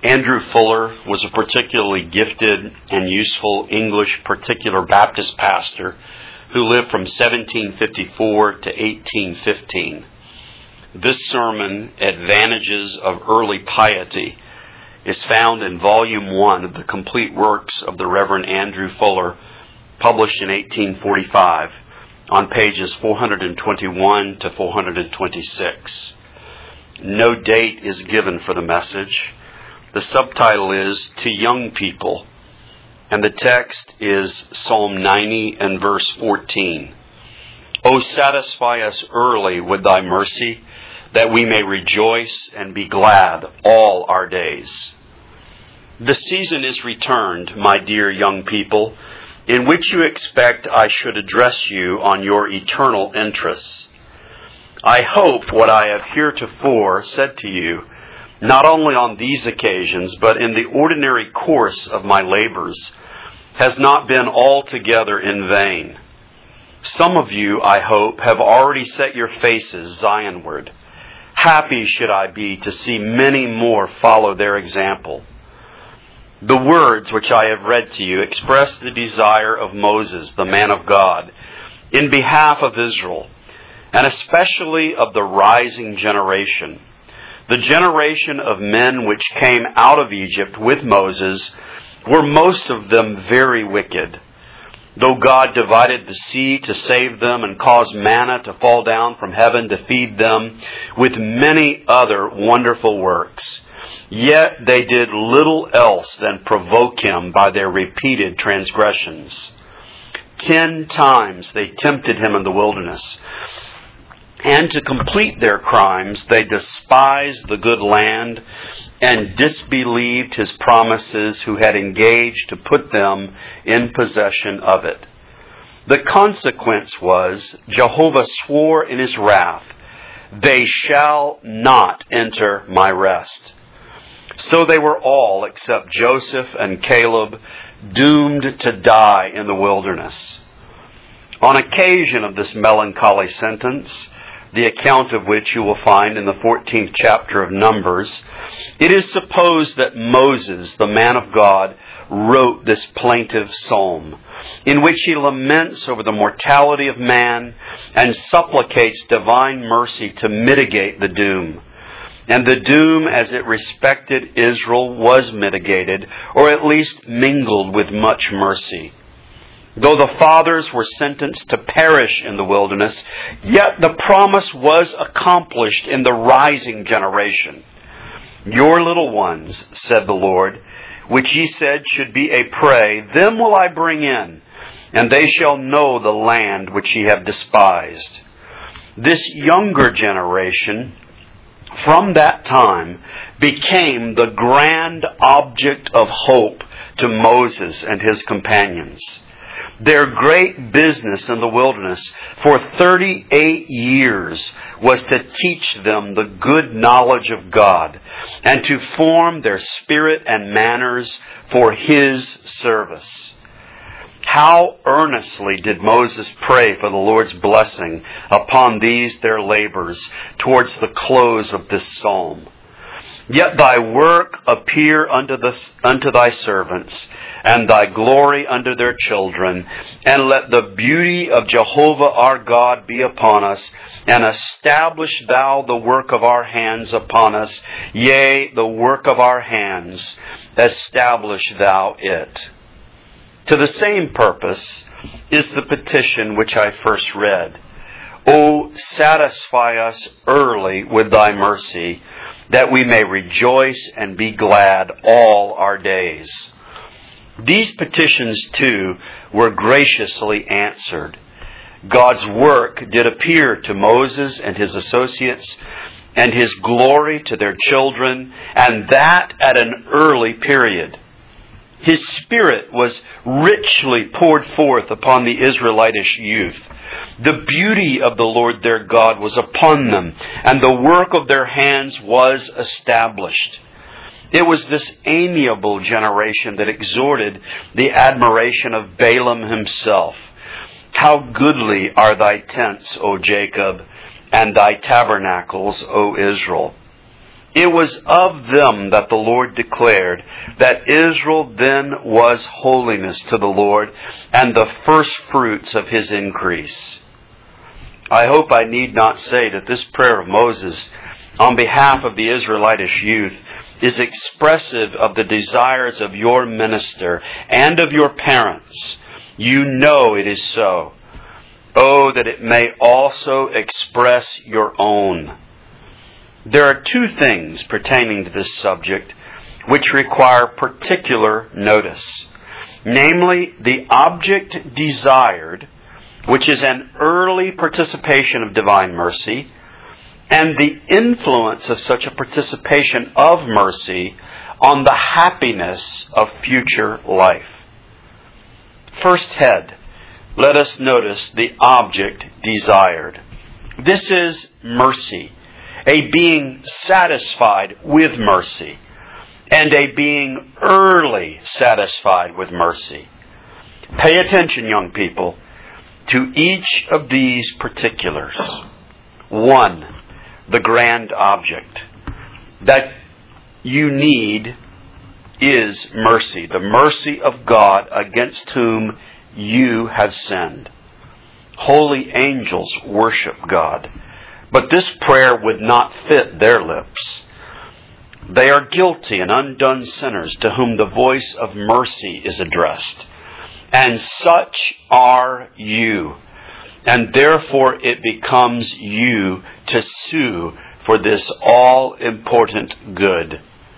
Andrew Fuller was a particularly gifted and useful English particular Baptist pastor who lived from 1754 to 1815. This sermon, Advantages of Early Piety, is found in Volume 1 of the Complete Works of the Reverend Andrew Fuller, published in 1845, on pages 421 to 426. No date is given for the message. The subtitle is To Young People, and the text is Psalm 90 and verse 14. O satisfy us early with thy mercy, that we may rejoice and be glad all our days. The season is returned, my dear young people, in which you expect I should address you on your eternal interests. I hope what I have heretofore said to you, not only on these occasions, but in the ordinary course of my labors, has not been altogether in vain. Some of you, I hope, have already set your faces Zionward. Happy should I be to see many more follow their example. The words which I have read to you express the desire of Moses, the man of God, in behalf of Israel, and especially of the rising generation. The generation of men which came out of Egypt with Moses were most of them very wicked. Though God divided the sea to save them and caused manna to fall down from heaven to feed them, with many other wonderful works, yet they did little else than provoke him by their repeated transgressions. 10 times they tempted him in the wilderness. And to complete their crimes, they despised the good land and disbelieved his promises, who had engaged to put them in possession of it. The consequence was, Jehovah swore in his wrath, they shall not enter my rest. So they were all, except Joseph and Caleb, doomed to die in the wilderness. On occasion of this melancholy sentence, the account of which you will find in the 14th chapter of Numbers, it is supposed that Moses, the man of God, wrote this plaintive psalm, in which he laments over the mortality of man and supplicates divine mercy to mitigate the doom. And the doom, as it respected Israel, was mitigated, or at least mingled with much mercy. Though the fathers were sentenced to perish in the wilderness, yet the promise was accomplished in the rising generation. Your little ones, said the Lord, which ye said should be a prey, them will I bring in, and they shall know the land which ye have despised. This younger generation, from that time, became the grand object of hope to Moses and his companions. Their great business in the wilderness for 38 years was to teach them the good knowledge of God and to form their spirit and manners for His service. How earnestly did Moses pray for the Lord's blessing upon these their labors towards the close of this psalm. Yet thy work appear unto thy servants, and thy glory unto their children, and let the beauty of Jehovah our God be upon us, and establish thou the work of our hands upon us, yea, the work of our hands, establish thou it. To the same purpose is the petition which I first read. O satisfy us early with thy mercy, that we may rejoice and be glad all our days. These petitions, too, were graciously answered. God's work did appear to Moses and his associates, and His glory to their children, and that at an early period. His Spirit was richly poured forth upon the Israelitish youth. The beauty of the Lord their God was upon them, and the work of their hands was established. It was this amiable generation that exhorted the admiration of Balaam himself. How goodly are thy tents, O Jacob, and thy tabernacles, O Israel. It was of them that the Lord declared that Israel then was holiness to the Lord and the first fruits of His increase. I hope I need not say that this prayer of Moses on behalf of the Israelitish youth is expressive of the desires of your minister and of your parents. You know it is so. Oh, that it may also express your own. There are two things pertaining to this subject which require particular notice. Namely, the object desired, which is an early participation of divine mercy, and the influence of such a participation of mercy on the happiness of future life. First head, let us notice the object desired. This is mercy. A being satisfied with mercy, and a being early satisfied with mercy. Pay attention, young people, to each of these particulars. 1, the grand object that you need is mercy, the mercy of God against whom you have sinned. Holy angels worship God. But this prayer would not fit their lips. They are guilty and undone sinners to whom the voice of mercy is addressed. And such are you. And therefore it becomes you to sue for this all-important good.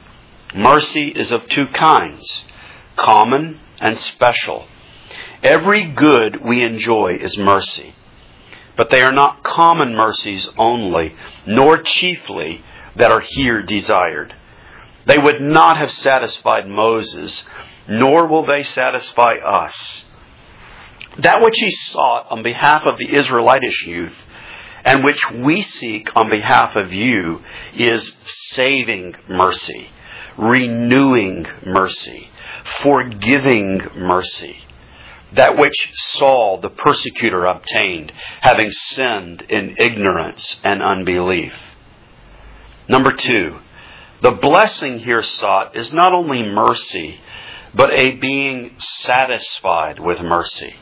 Mercy is of two kinds, common and special. Every good we enjoy is mercy. But they are not common mercies only, nor chiefly, that are here desired. They would not have satisfied Moses, nor will they satisfy us. That which he sought on behalf of the Israelitish youth, and which we seek on behalf of you, is saving mercy, renewing mercy, forgiving mercy. That which Saul the persecutor obtained, having sinned in ignorance and unbelief. Number 2, the blessing here sought is not only mercy, but a being satisfied with mercy.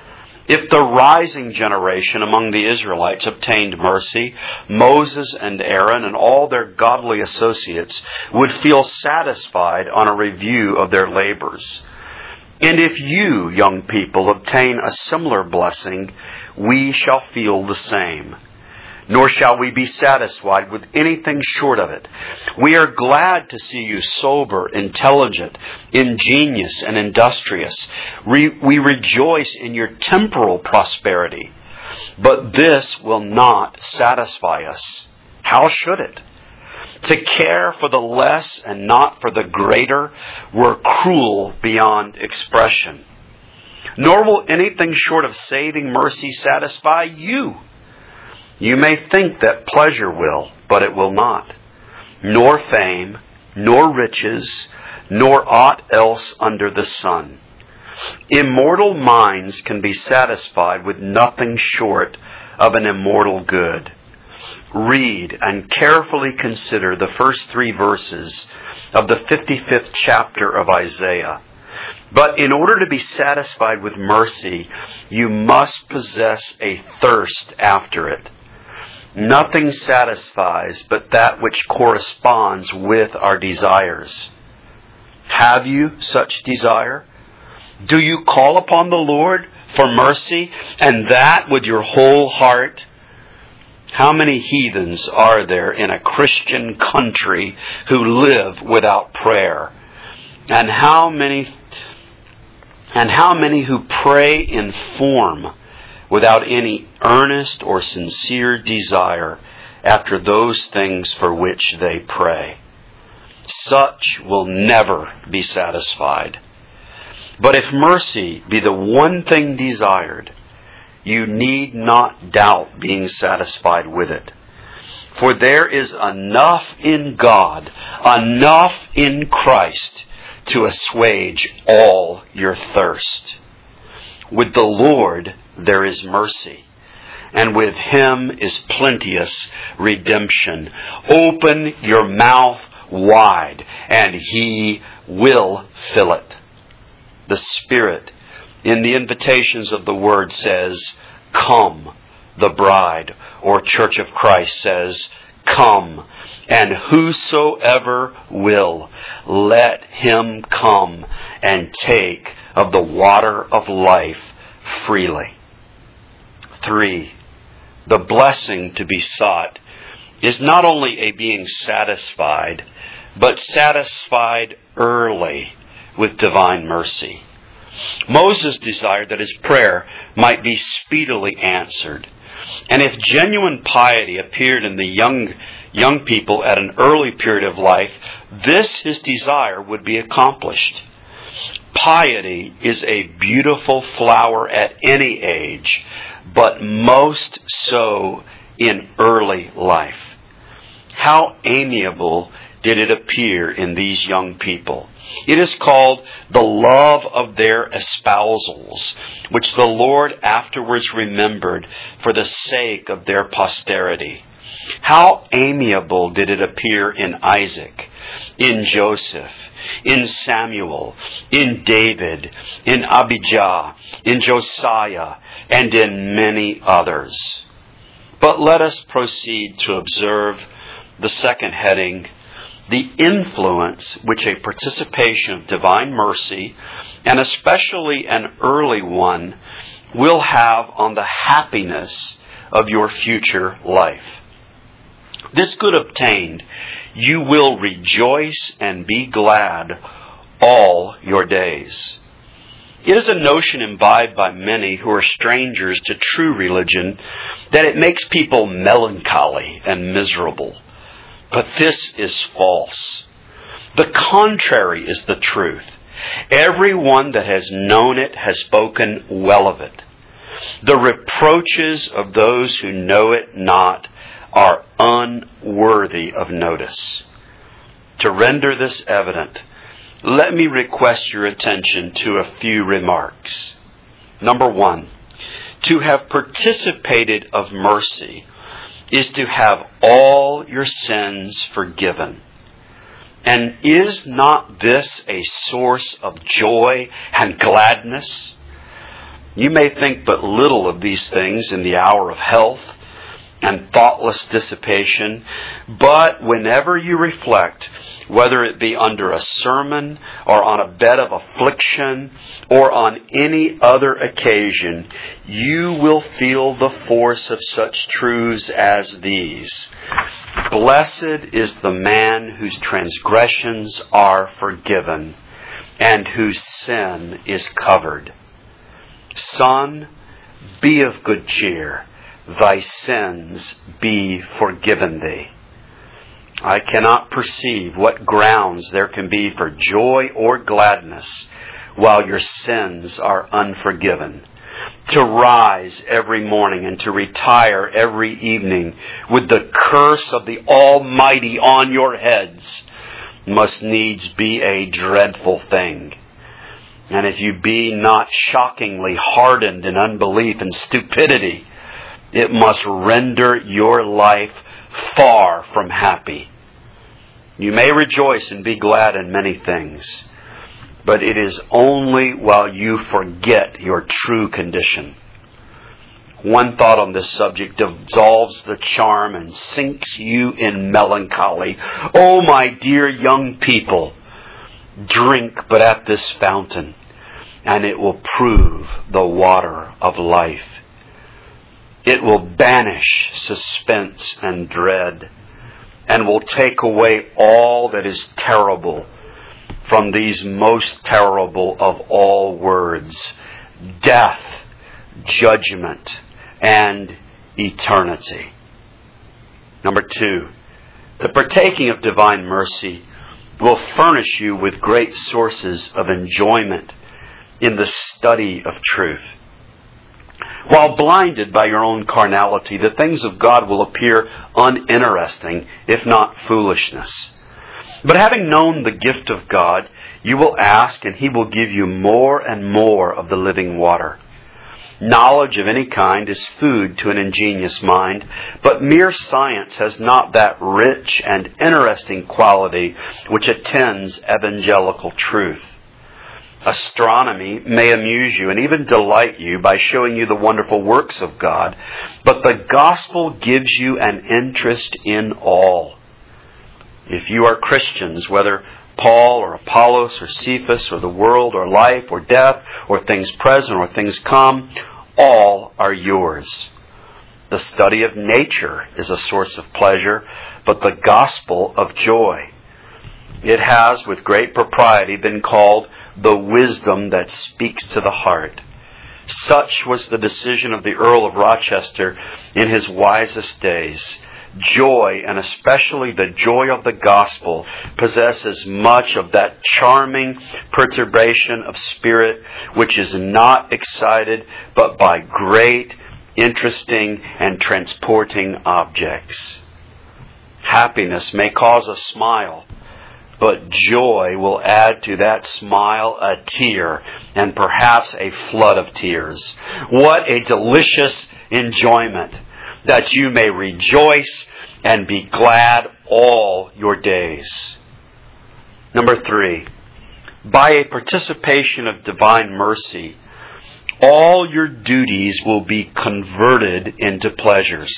If the rising generation among the Israelites obtained mercy, Moses and Aaron and all their godly associates would feel satisfied on a review of their labors. And if you, young people, obtain a similar blessing, we shall feel the same. Nor shall we be satisfied with anything short of it. We are glad to see you sober, intelligent, ingenious, and industrious. We rejoice in your temporal prosperity. But this will not satisfy us. How should it? To care for the less and not for the greater were cruel beyond expression. Nor will anything short of saving mercy satisfy you. You may think that pleasure will, but it will not. Nor fame, nor riches, nor aught else under the sun. Immortal minds can be satisfied with nothing short of an immortal good. Read and carefully consider the first 3 verses of the 55th chapter of Isaiah. But in order to be satisfied with mercy, you must possess a thirst after it. Nothing satisfies but that which corresponds with our desires. Have you such desire? Do you call upon the Lord for mercy, and that with your whole heart? How many heathens are there in a Christian country who live without prayer? And how many who pray in form without any earnest or sincere desire after those things for which they pray? Such will never be satisfied. But if mercy be the one thing desired, you need not doubt being satisfied with it. For there is enough in God, enough in Christ, to assuage all your thirst. With the Lord there is mercy, and with Him is plenteous redemption. Open your mouth wide, and He will fill it. The Spirit, in the invitations of the Word, says, "Come." The bride, or Church of Christ, says, "Come, and whosoever will, let him come and take of the water of life freely." 3. The blessing to be sought is not only a being satisfied, but satisfied early with divine mercy. Moses desired that his prayer might be speedily answered. And if genuine piety appeared in the young people at an early period of life, his desire would be accomplished. Piety is a beautiful flower at any age, but most so in early life. How amiable did it appear in these young people. It is called the love of their espousals, which the Lord afterwards remembered for the sake of their posterity. How amiable did it appear in Isaac, in Joseph, in Samuel, in David, in Abijah, in Josiah, and in many others. But let us proceed to observe the second heading, the influence which a participation of divine mercy, and especially an early one, will have on the happiness of your future life. This good obtained, you will rejoice and be glad all your days. It is a notion imbibed by many who are strangers to true religion that it makes people melancholy and miserable. But this is false. The contrary is the truth. Everyone that has known it has spoken well of it. The reproaches of those who know it not are unworthy of notice. To render this evident, let me request your attention to a few remarks. Number 1, to have participated of mercy is to have all your sins forgiven. And is not this a source of joy and gladness? You may think but little of these things in the hour of health and thoughtless dissipation, but whenever you reflect, whether it be under a sermon or on a bed of affliction or on any other occasion, you will feel the force of such truths as these. Blessed is the man whose transgressions are forgiven and whose sin is covered. Son, be of good cheer. Thy sins be forgiven thee. I cannot perceive what grounds there can be for joy or gladness while your sins are unforgiven. To rise every morning and to retire every evening with the curse of the Almighty on your heads must needs be a dreadful thing. And if you be not shockingly hardened in unbelief and stupidity, it must render your life far from happy. You may rejoice and be glad in many things, but it is only while you forget your true condition. One thought on this subject dissolves the charm and sinks you in melancholy. Oh, my dear young people, drink but at this fountain, and it will prove the water of life. It will banish suspense and dread, and will take away all that is terrible from these most terrible of all words: death, judgment, and eternity. Number 2, the partaking of divine mercy will furnish you with great sources of enjoyment in the study of truth. While blinded by your own carnality, the things of God will appear uninteresting, if not foolishness. But having known the gift of God, you will ask, and He will give you more and more of the living water. Knowledge of any kind is food to an ingenious mind, but mere science has not that rich and interesting quality which attends evangelical truth. Astronomy may amuse you and even delight you by showing you the wonderful works of God, but the gospel gives you an interest in all. If you are Christians, whether Paul or Apollos or Cephas or the world or life or death or things present or things come, all are yours. The study of nature is a source of pleasure, but the gospel of joy. It has, with great propriety, been called the wisdom that speaks to the heart. Such was the decision of the Earl of Rochester in his wisest days. Joy, and especially the joy of the gospel, possesses much of that charming perturbation of spirit which is not excited but by great, interesting, and transporting objects. Happiness may cause a smile, but joy will add to that smile a tear, and perhaps a flood of tears. What a delicious enjoyment, that you may rejoice and be glad all your days. Number 3, by a participation of divine mercy, all your duties will be converted into pleasures.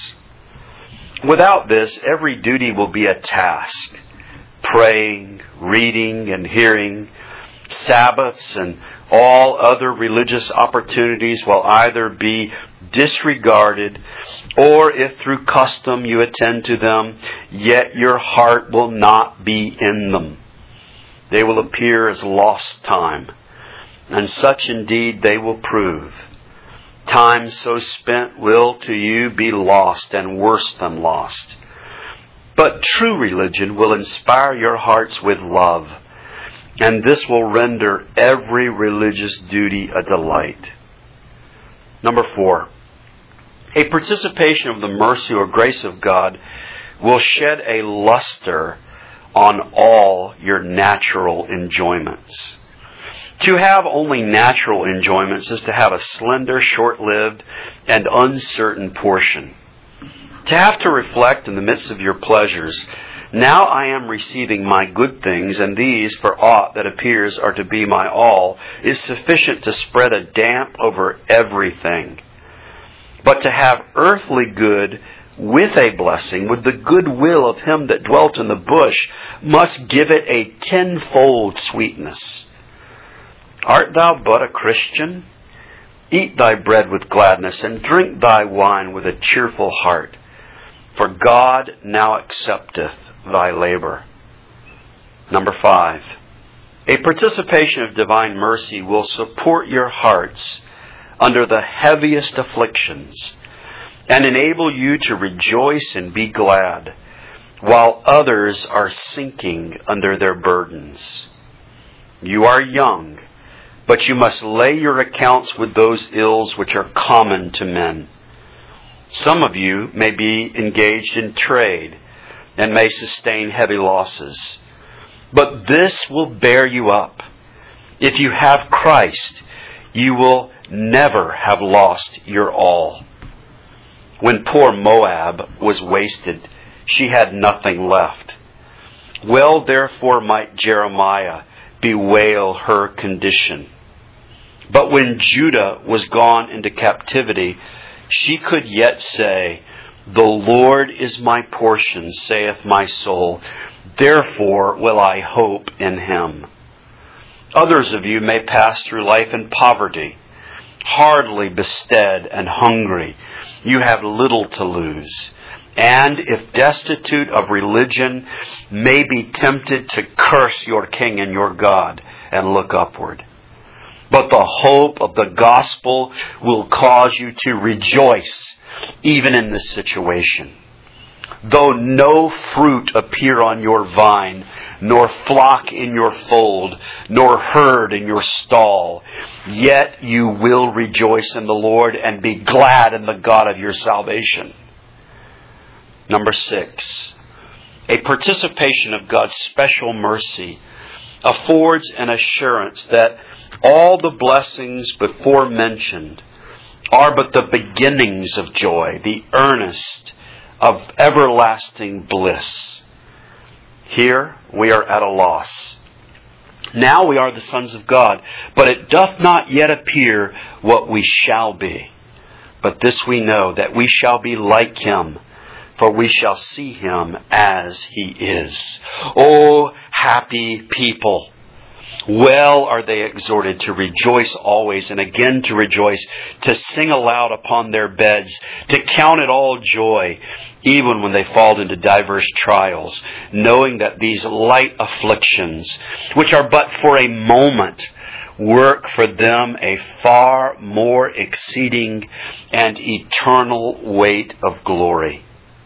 Without this, every duty will be a task. Praying, reading, and hearing, Sabbaths, and all other religious opportunities will either be disregarded, or if through custom you attend to them, yet your heart will not be in them. They will appear as lost time, and such indeed they will prove. Time so spent will to you be lost, and worse than lost. But true religion will inspire your hearts with love, and this will render every religious duty a delight. Number 4, a participation of the mercy or grace of God will shed a luster on all your natural enjoyments. To have only natural enjoyments is to have a slender, short-lived, and uncertain portion. To have to reflect in the midst of your pleasures, now I am receiving my good things, and these, for aught that appears, are to be my all, is sufficient to spread a damp over everything. But to have earthly good with a blessing, with the good will of him that dwelt in the bush, must give it a tenfold sweetness. Art thou but a Christian? Eat thy bread with gladness, and drink thy wine with a cheerful heart. For God now accepteth thy labor. Number 5, a participation of divine mercy will support your hearts under the heaviest afflictions, and enable you to rejoice and be glad, while others are sinking under their burdens. You are young, but you must lay your accounts with those ills which are common to men. Some of you may be engaged in trade and may sustain heavy losses. But this will bear you up. If you have Christ, you will never have lost your all. When poor Moab was wasted, she had nothing left. Well, therefore, might Jeremiah bewail her condition. But when Judah was gone into captivity, she could yet say, The Lord is my portion, saith my soul. Therefore will I hope in him. Others of you may pass through life in poverty, hardly bestead and hungry. You have little to lose. And if destitute of religion, may be tempted to curse your king and your God and look upward. But the hope of the gospel will cause you to rejoice even in this situation. Though no fruit appear on your vine, nor flock in your fold, nor herd in your stall, yet you will rejoice in the Lord and be glad in the God of your salvation. Number 6, a participation of God's special mercy affords an assurance that all the blessings before mentioned are but the beginnings of joy, the earnest of everlasting bliss. Here we are at a loss. Now we are the sons of God, but it doth not yet appear what we shall be. But this we know, that we shall be like Him, for we shall see Him as He is. O happy people! Well are they exhorted to rejoice always, and again to rejoice, to sing aloud upon their beds, to count it all joy, even when they fall into diverse trials, knowing that these light afflictions, which are but for a moment, work for them a far more exceeding and eternal weight of glory.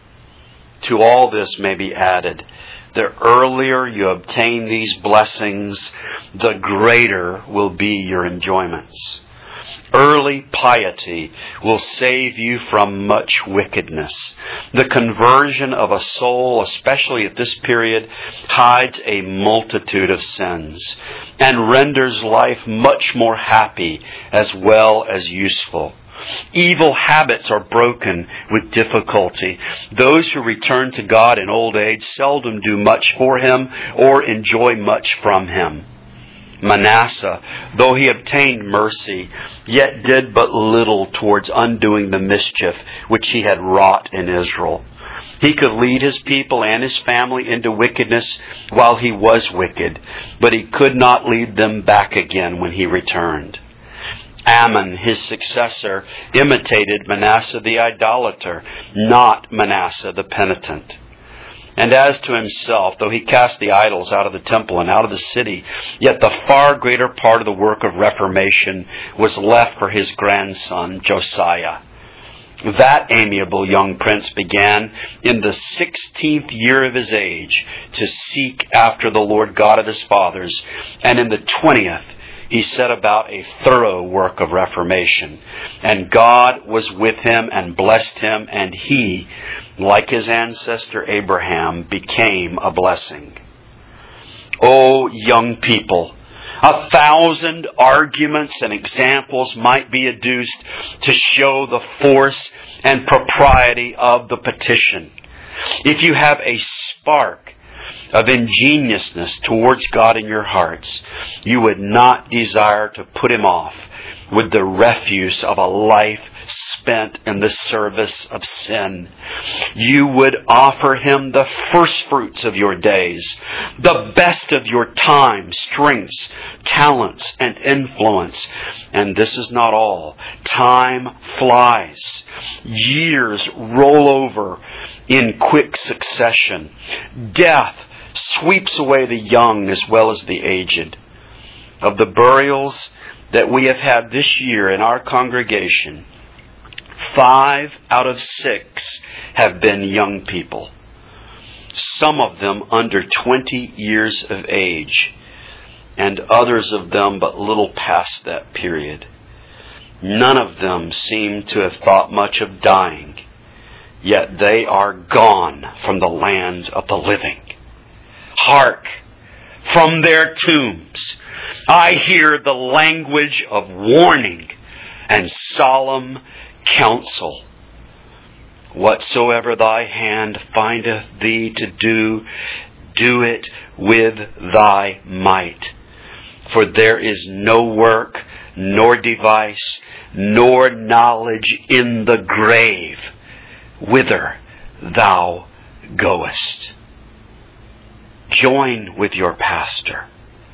To all this may be added, the earlier you obtain these blessings, the greater will be your enjoyments. Early piety will save you from much wickedness. The conversion of a soul, especially at this period, hides a multitude of sins and renders life much more happy as well as useful. Evil habits are broken with difficulty. Those who return to God in old age seldom do much for Him or enjoy much from Him. Manasseh, though he obtained mercy, yet did but little towards undoing the mischief which he had wrought in Israel. He could lead his people and his family into wickedness while he was wicked, but he could not lead them back again when he returned. Ammon, his successor, imitated Manasseh the idolater, not Manasseh the penitent. And as to himself, though he cast the idols out of the temple and out of the city, yet the far greater part of the work of reformation was left for his grandson, Josiah. That amiable young prince began in the 16th year of his age to seek after the Lord God of his fathers, and in the 20th he set about a thorough work of reformation. And God was with him and blessed him, and he, like his ancestor Abraham, became a blessing. O young people, 1,000 arguments and examples might be adduced to show the force and propriety of the petition. If you have a spark of ingenuousness towards God in your hearts, you would not desire to put Him off with the refuse of a life spent in the service of sin. You would offer Him the first fruits of your days, the best of your time, strengths, talents, and influence. And this is not all. Time flies. Years roll over in quick succession. Death sweeps away the young as well as the aged. Of the burials that we have had this year in our congregation, 5 out of 6 have been young people. Some of them under 20 years of age, and others of them but little past that period. None of them seem to have thought much of dying, yet they are gone from the land of the living. Hark! From their tombs I hear the language of warning and solemn counsel. Whatsoever thy hand findeth thee to do, do it with thy might. For there is no work, nor device, nor knowledge in the grave, whither thou goest. Join with your pastor.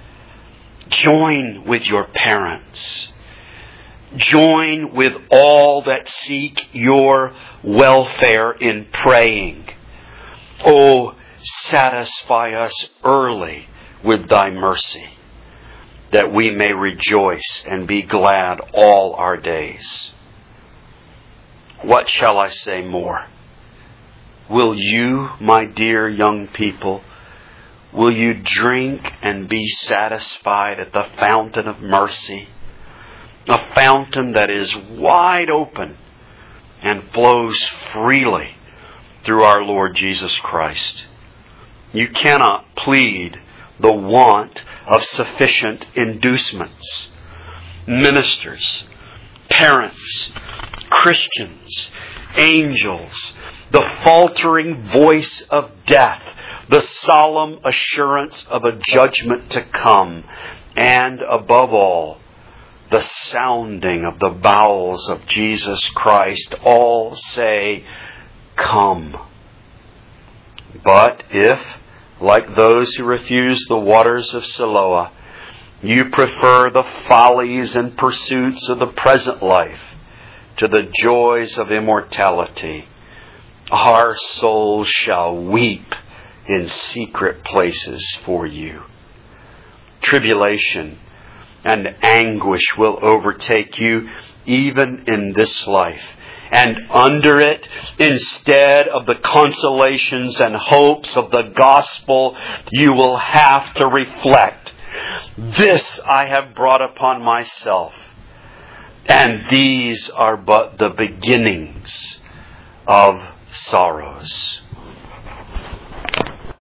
Join with your parents. Join with all that seek your welfare in praying. Oh, satisfy us early with thy mercy, that we may rejoice and be glad all our days. What shall I say more? Will you, my dear young people, will you drink and be satisfied at the fountain of mercy? A fountain that is wide open and flows freely through our Lord Jesus Christ. You cannot plead the want of sufficient inducements. Ministers, parents, Christians, angels, the faltering voice of death, the solemn assurance of a judgment to come, and above all, the sounding of the bowels of Jesus Christ, all say, "Come." But if, like those who refuse the waters of Siloam, you prefer the follies and pursuits of the present life to the joys of immortality, our souls shall weep in secret places for you. Tribulation and anguish will overtake you even in this life. And under it, instead of the consolations and hopes of the gospel, you will have to reflect, "This I have brought upon myself, and these are but the beginnings of sorrows."